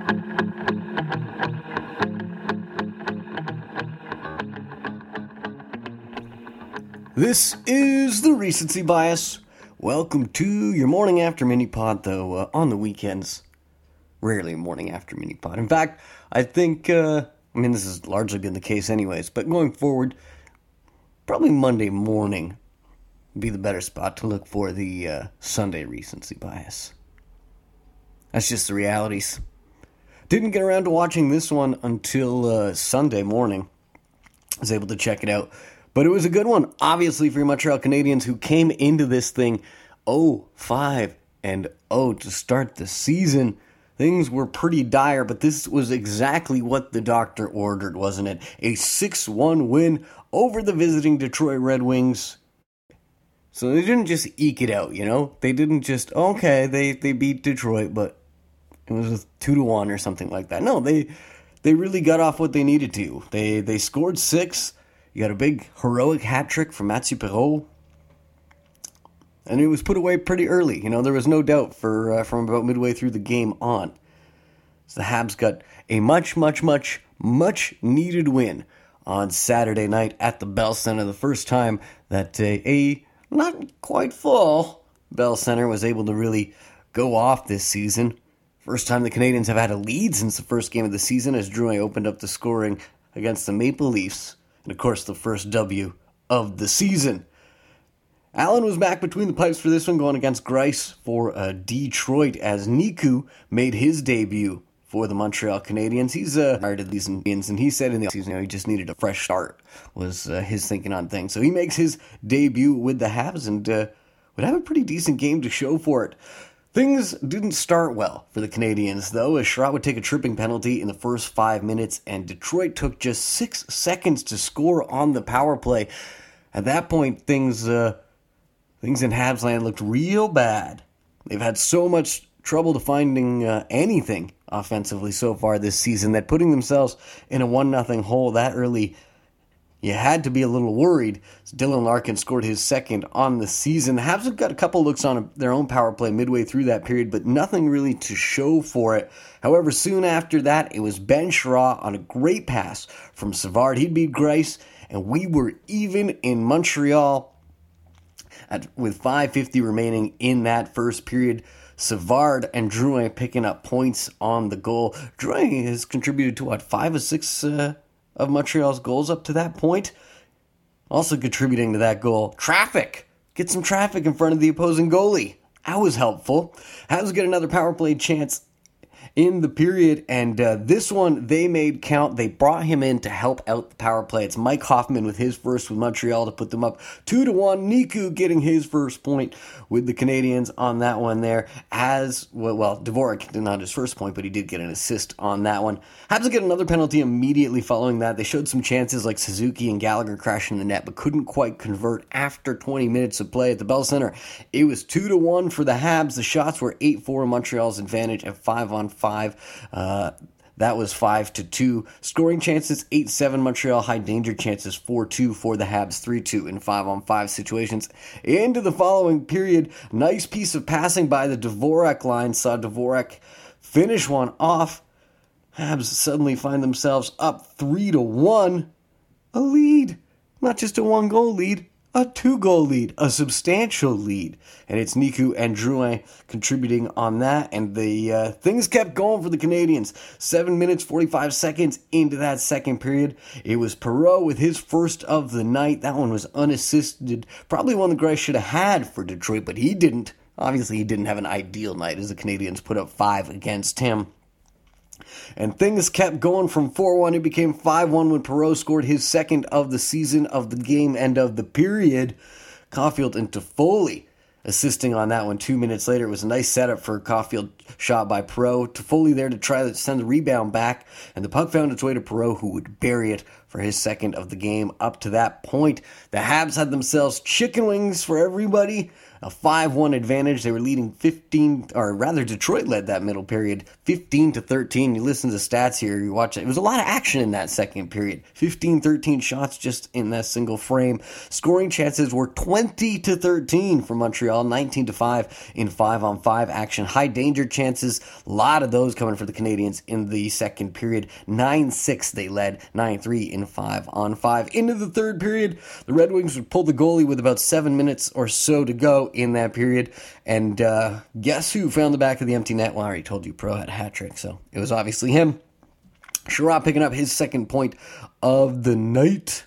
This is the Recency Bias. Welcome to your morning after mini pod, though on the weekends, rarely morning after mini pod. In fact, I think, this has largely been the case anyways, but going forward, probably Monday morning would be the better spot to look for the Sunday Recency Bias. That's just the realities. Didn't get around to watching this one until Sunday morning. I was able to check it out. But it was a good one, obviously, for your Montreal Canadiens, who came into this thing 0-5-0 to start the season. Things were pretty dire, but this was exactly what the doctor ordered, wasn't it? A 6-1 win over the visiting Detroit Red Wings. So they didn't just eke it out, you know? They didn't just, they beat Detroit, but it was 2-1 or something like that. No, they really got off what they needed to. They scored 6. You got a big heroic hat trick from Mathieu Perreault. And it was put away pretty early. You know, there was no doubt from about midway through the game on. So the Habs got a much needed win on Saturday night at the Bell Center. The first time that a not quite full Bell Center was able to really go off this season. First time the Canadiens have had a lead since the first game of the season as Drouin opened up the scoring against the Maple Leafs. And, of course, the first W of the season. Allen was back between the pipes for this one, going against Greiss for Detroit, as Niku made his debut for the Montreal Canadiens. He's started these Indians, and he said in the season, he just needed a fresh start, was his thinking on things. So he makes his debut with the Habs and would have a pretty decent game to show for it. Things didn't start well for the Canadiens, though, as Sherratt would take a tripping penalty in the first 5 minutes, and Detroit took just 6 seconds to score on the power play. At that point, things in Habs land looked real bad. They've had so much trouble to finding anything offensively so far this season that putting themselves in a 1-0 hole that early, you had to be a little worried. Dylan Larkin scored his second on the season. The Habs have got a couple looks on their own power play midway through that period, but nothing really to show for it. However, soon after that, it was Ben Sherratt on a great pass from Savard. He'd beat Greiss, and we were even in Montreal with 5:50 remaining in that first period. Savard and Drouin picking up points on the goal. Drouin has contributed to, 5 of 6 of Montreal's goals up to that point. Also contributing to that goal, traffic. Get some traffic in front of the opposing goalie. That was helpful. Habs get another power play chance in the period, and this one they made count. They brought him in to help out the power play. It's Mike Hoffman with his first with Montreal to put them up 2-1. Niku getting his first point with the Canadiens on that one there. As well, Dvorak did not his first point, but he did get an assist on that one. Habs get another penalty immediately following that. They showed some chances like Suzuki and Gallagher crashing the net, but couldn't quite convert after 20 minutes of play at the Bell Center. It was 2-1 for the Habs. The shots were 8-4 Montreal's advantage at 5-on-5. That was 5-2. Scoring chances 8-7 Montreal. High danger chances 4-2 for the Habs. 3-2 in 5-on-5 situations. Into the following period, nice piece of passing by the Dvorak line. Saw Dvorak finish one off. Habs suddenly find themselves up 3-1. A lead. Not just a 1-goal lead. A 2-goal lead, a substantial lead. And it's Niku and Drouin contributing on that. And the things kept going for the Canadiens. 7 minutes, 45 seconds into that second period. It was Perreault with his first of the night. That one was unassisted. Probably one the Greiss should have had for Detroit, but he didn't. Obviously, he didn't have an ideal night as the Canadiens put up 5 against him. And things kept going from 4-1. It became 5-1 when Perreault scored his second of the season, of the game, and of the period. Caulfield and Toffoli assisting on that one 2 minutes later. It was a nice setup for a Caulfield shot by Perreault. Toffoli there to try to send the rebound back, and the puck found its way to Perreault, who would bury it for his second of the game. Up to that point, the Habs had themselves chicken wings for everybody. A 5-1 advantage. They were leading Detroit led that middle period 15-13. You listen to the stats here, you watch it. It was a lot of action in that second period. 15-13 shots just in that single frame. Scoring chances were 20-13 for Montreal, 19-5 in 5-on-5 action. High danger chances, a lot of those coming for the Canadiens in the second period. 9-6 they led, 9-3 in 5-on-5. Into the third period, the Red Wings would pull the goalie with about 7 minutes or so to go in that period, and guess who found the back of the empty net? Well, I already told you Pro had a hat trick, so it was obviously him. Sherratt picking up his second point of the night.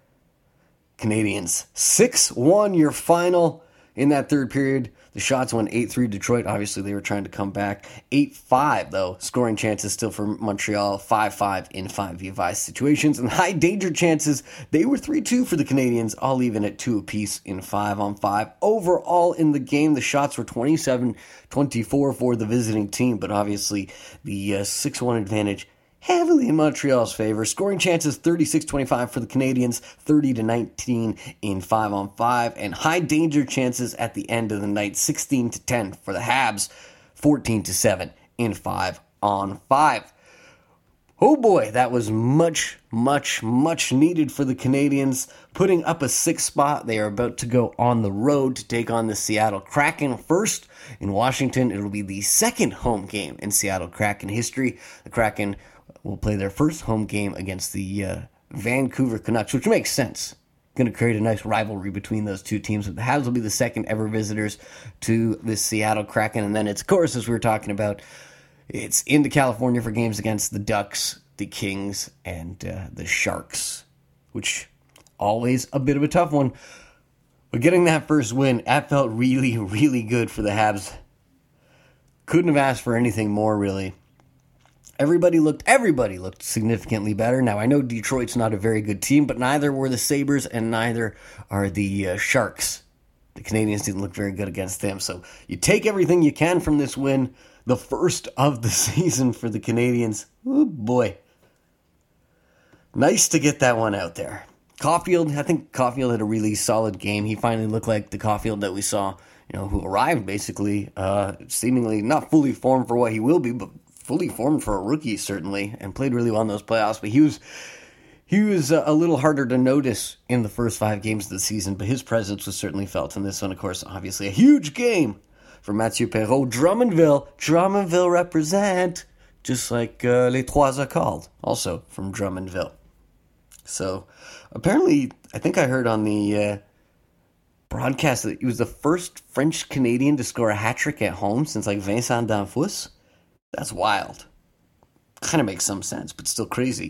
Canadiens 6-1 your final in that third period. The shots went 8-3 Detroit. Obviously, they were trying to come back. 8-5, though. Scoring chances still for Montreal. 5-5 in 5v5 situations. And high danger chances, they were 3-2 for the Canadiens, all even at 2 apiece in 5-on-5. Overall in the game, the shots were 27-24 for the visiting team. But obviously, the 6-1 advantage heavily in Montreal's favor. Scoring chances 36-25 for the Canadiens, 30-19 in 5-on-5, and high danger chances at the end of the night, 16-10 for the Habs, 14-7 in 5-on-5. Oh boy, that was much needed for the Canadiens. Putting up a 6th spot, they are about to go on the road to take on the Seattle Kraken first in Washington. It'll be the second home game in Seattle Kraken history. The Kraken will play their first home game against the Vancouver Canucks, which makes sense. Going to create a nice rivalry between those two teams. But the Habs will be the second ever visitors to the Seattle Kraken. And then it's, of course, as we were talking about, it's into California for games against the Ducks, the Kings, and the Sharks, which always a bit of a tough one. But getting that first win, that felt really good for the Habs. Couldn't have asked for anything more, really. Everybody looked significantly better. Now, I know Detroit's not a very good team, but neither were the Sabres and neither are the Sharks. The Canadiens didn't look very good against them. So you take everything you can from this win, the first of the season for the Canadiens. Oh, boy. Nice to get that one out there. I think Caulfield had a really solid game. He finally looked like the Caulfield that we saw, who arrived basically, seemingly not fully formed for what he will be, but fully formed for a rookie, certainly, and played really well in those playoffs. But he was a little harder to notice in the first 5 games of the season, but his presence was certainly felt in this one. Of course, obviously, a huge game for Mathieu Perreault. Drummondville represent, just like Les Trois are called, also from Drummondville. So, apparently, I think I heard on the broadcast that he was the first French-Canadian to score a hat-trick at home since, Vincent D'Anfous. That's wild. Kind of makes some sense, but still crazy.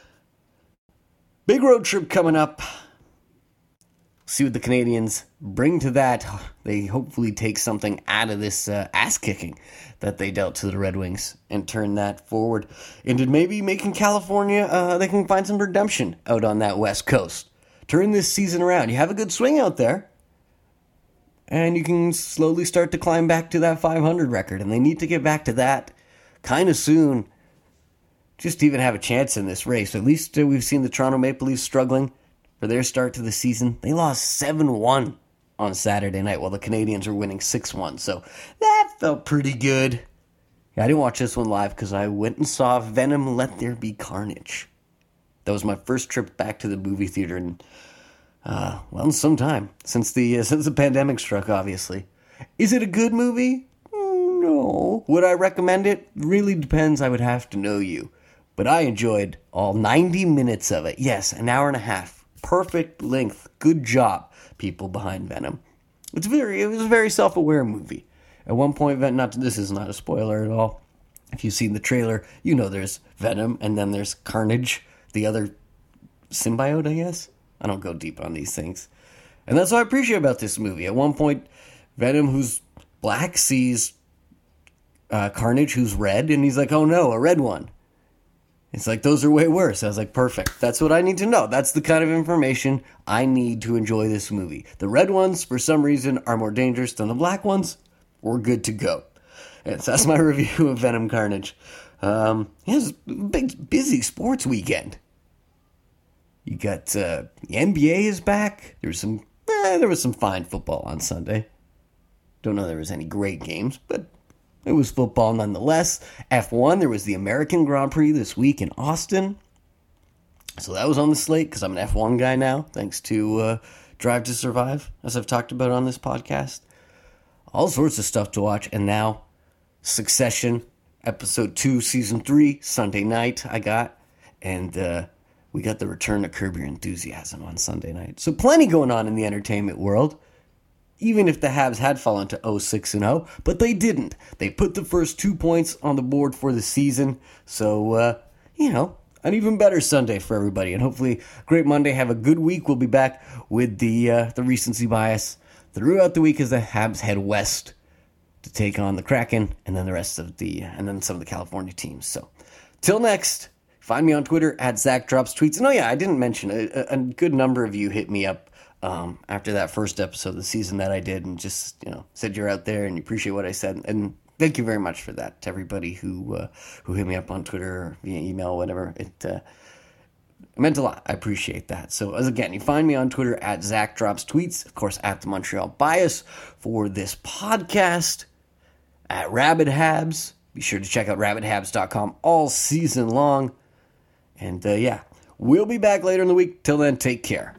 Big road trip coming up. See what the Canadiens bring to that. They hopefully take something out of this ass-kicking that they dealt to the Red Wings and turn that forward into maybe making California, they can find some redemption out on that West Coast. Turn this season around. You have a good swing out there, and you can slowly start to climb back to that 500 record, and they need to get back to that kind of soon, just to even have a chance in this race. At least we've seen the Toronto Maple Leafs struggling for their start to the season. They lost 7-1 on Saturday night while the Canadiens were winning 6-1. So that felt pretty good. Yeah, I didn't watch this one live because I went and saw Venom Let There Be Carnage. That was my first trip back to the movie theater in, some time. Since the pandemic struck, obviously. Is it a good movie? No. Would I recommend it? Really depends. I would have to know you. But I enjoyed all 90 minutes of it. Yes, an hour and a half. Perfect length. Good job, people behind Venom. It was a very self-aware movie. At one point, this is not a spoiler at all. If you've seen the trailer, you know there's Venom, and then there's Carnage, the other symbiote, I guess. I don't go deep on these things. And that's what I appreciate about this movie. At one point, Venom, who's black, sees Carnage, who's red, and he's like, oh no, a red one. It's like, those are way worse. I was like, perfect. That's what I need to know. That's the kind of information I need to enjoy this movie. The red ones, for some reason, are more dangerous than the black ones. We're good to go. And so that's my review of Venom Carnage. It was a big, busy sports weekend. You got the NBA is back. There was some fine football on Sunday. Don't know there was any great games, but it was football nonetheless. F1, there was the American Grand Prix this week in Austin. So that was on the slate because I'm an F1 guy now, thanks to Drive to Survive, as I've talked about on this podcast. All sorts of stuff to watch. And now, Succession, Episode 2, Season 3, Sunday night I got. And we got the return of Curb Your Enthusiasm on Sunday night. So plenty going on in the entertainment world. Even if the Habs had fallen to 0-6-0, but they didn't. They put the first 2 points on the board for the season. So, an even better Sunday for everybody. And hopefully, great Monday. Have a good week. We'll be back with the recency bias throughout the week as the Habs head west to take on the Kraken and then and then some of the California teams. So, till next, find me on Twitter at Zach Drops Tweets. And I didn't mention a good number of you hit me up after that first episode of the season that I did and just, said you're out there and you appreciate what I said. And thank you very much for that to everybody who hit me up on Twitter or via email, whatever. It meant a lot. I appreciate that. So, again, you find me on Twitter at Zach Drops Tweets, of course, at the Montreal Bias for this podcast, at Rabid Habs. Be sure to check out rabidhabs.com all season long. And, we'll be back later in the week. Till then, take care.